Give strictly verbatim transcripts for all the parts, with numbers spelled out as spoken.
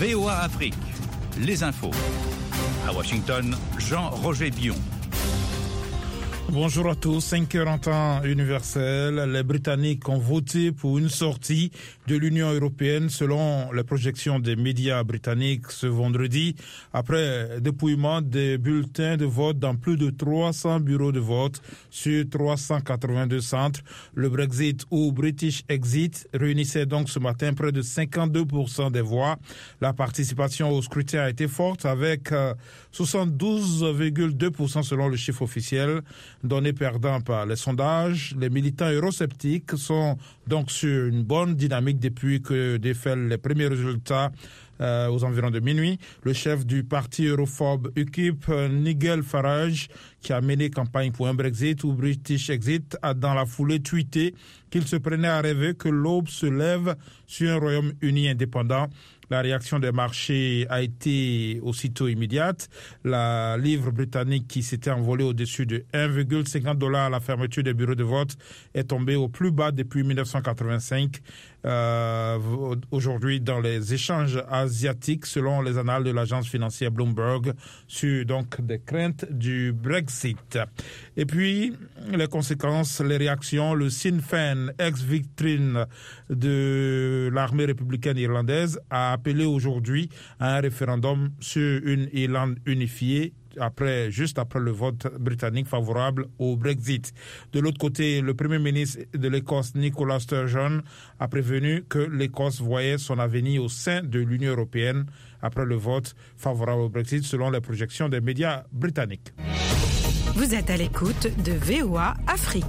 V O A Afrique, les infos. À Washington, Jean-Roger Bion. Bonjour à tous, cinq heures en temps universel. Les Britanniques ont voté pour une sortie de l'Union européenne selon les projections des médias britanniques ce vendredi, après dépouillement des bulletins de vote dans plus de trois cents bureaux de vote sur trois cent quatre-vingt-deux centres. Le Brexit ou British Exit réunissait donc ce matin près de cinquante-deux pour cent des voix. La participation au scrutin a été forte avec soixante-douze virgule deux pour cent selon le chiffre officiel. Données perdant par les sondages, les militants eurosceptiques sont donc sur une bonne dynamique depuis que défilent les premiers résultats euh, aux environs de minuit. Le chef du parti europhobe U K I P, Nigel Farage, qui a mené campagne pour un Brexit ou British Exit, a dans la foulée tweeté qu'il se prenait à rêver que l'aube se lève sur un Royaume-Uni indépendant. La réaction des marchés a été aussitôt immédiate. La livre britannique qui s'était envolée au-dessus de un virgule cinquante dollars à la fermeture des bureaux de vote est tombée au plus bas depuis dix-neuf cent quatre-vingt-cinq. Euh, aujourd'hui, dans les échanges asiatiques, selon les annales de l'agence financière Bloomberg, sur donc des craintes du Brexit. Et puis, les conséquences, les réactions, le Sinn Féin, ex-victime de l'armée républicaine irlandaise, a appelé aujourd'hui à un référendum sur une Irlande unifiée après, juste après le vote britannique favorable au Brexit. De l'autre côté, le Premier ministre de l'Écosse, Nicola Sturgeon, a prévenu que l'Écosse voyait son avenir au sein de l'Union européenne après le vote favorable au Brexit, selon les projections des médias britanniques. Vous êtes à l'écoute de V O A Afrique.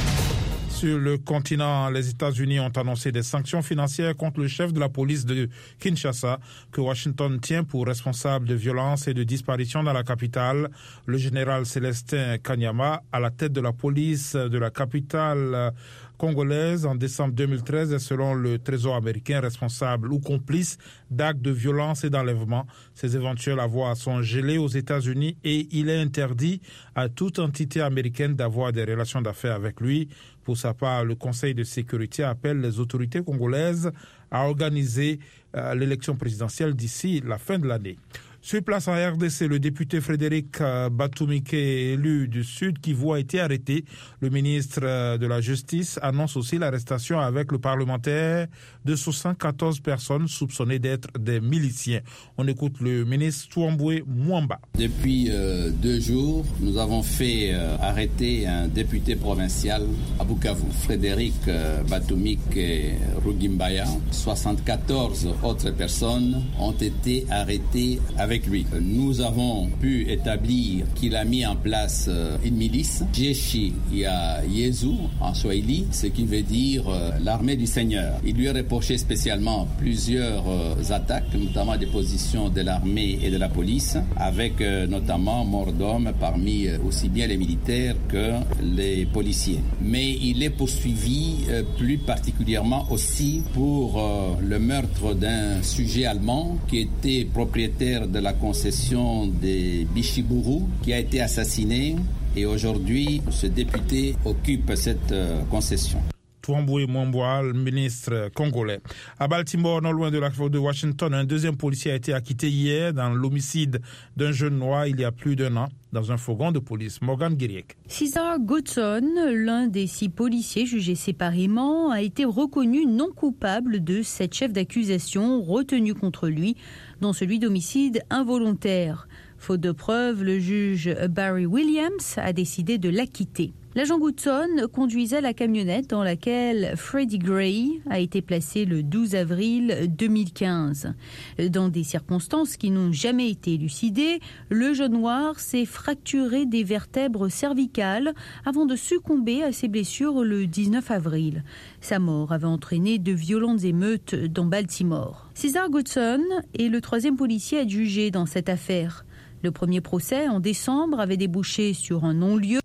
Sur le continent, les États-Unis ont annoncé des sanctions financières contre le chef de la police de Kinshasa, que Washington tient pour responsable de violences et de disparitions dans la capitale. Le général Célestin Kanyama, à la tête de la police de la capitale congolaise en décembre deux mille treize, est selon le Trésor américain responsable ou complice d'actes de violence et d'enlèvement. Ces éventuels avoirs sont gelés aux États-Unis et il est interdit à toute entité américaine d'avoir des relations d'affaires avec lui. Pour sa part, le Conseil de sécurité appelle les autorités congolaises à organiser euh, l'élection présidentielle d'ici la fin de l'année. Sur place en R D C, le député Frédéric Batumike, élu du Sud Kivu, a été arrêté. Le ministre de la Justice annonce aussi l'arrestation avec le parlementaire de soixante-quatorze personnes soupçonnées d'être des miliciens. On écoute le ministre Touamboué Mwamba. Depuis euh, deux jours, nous avons fait euh, arrêter un député provincial à Bukavu, Frédéric euh, Batumike Rugimbaya. soixante-quatorze autres personnes ont été arrêtées avec lui. Nous avons pu établir qu'il a mis en place euh, une milice, Jeshi ya Yezu en Swahili, ce qui veut dire euh, l'armée du Seigneur. Il lui a reproché spécialement plusieurs euh, attaques, notamment des positions de l'armée et de la police, avec euh, notamment mort d'hommes parmi euh, aussi bien les militaires que les policiers. Mais il est poursuivi euh, plus particulièrement aussi pour euh, le meurtre d'un sujet allemand qui était propriétaire de la concession des Bichiburu, qui a été assassiné, et aujourd'hui ce député occupe cette euh, concession. Touamboué Mwamba, le ministre congolais. À Baltimore, non loin de la de Washington, un deuxième policier a été acquitté hier dans l'homicide d'un jeune noir il y a plus d'un an dans un fourgon de police. Morgan Guiriek. César Godson, l'un des six policiers jugés séparément, a été reconnu non coupable de sept chefs d'accusation retenus contre lui, dont celui d'homicide involontaire. Faute de preuves, le juge Barry Williams a décidé de l'acquitter. L'agent Goodson conduisait la camionnette dans laquelle Freddie Gray a été placé le douze avril deux mille quinze. Dans des circonstances qui n'ont jamais été élucidées, le jeune noir s'est fracturé des vertèbres cervicales avant de succomber à ses blessures le dix-neuf avril. Sa mort avait entraîné de violentes émeutes dans Baltimore. César Goodson est le troisième policier à être jugé dans cette affaire. Le premier procès, en décembre, avait débouché sur un non-lieu.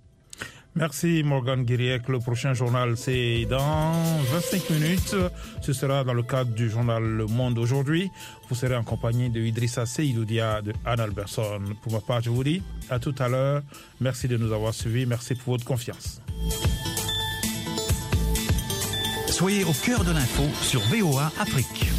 Merci Morgan Guiriek. Le prochain journal, c'est dans vingt-cinq minutes. Ce sera dans le cadre du journal Le Monde aujourd'hui. Vous serez en compagnie de Idrissa Seydoudia, de Anne Alberson. Pour ma part, je vous dis à tout à l'heure. Merci de nous avoir suivis. Merci pour votre confiance. Soyez au cœur de l'info sur V O A Afrique.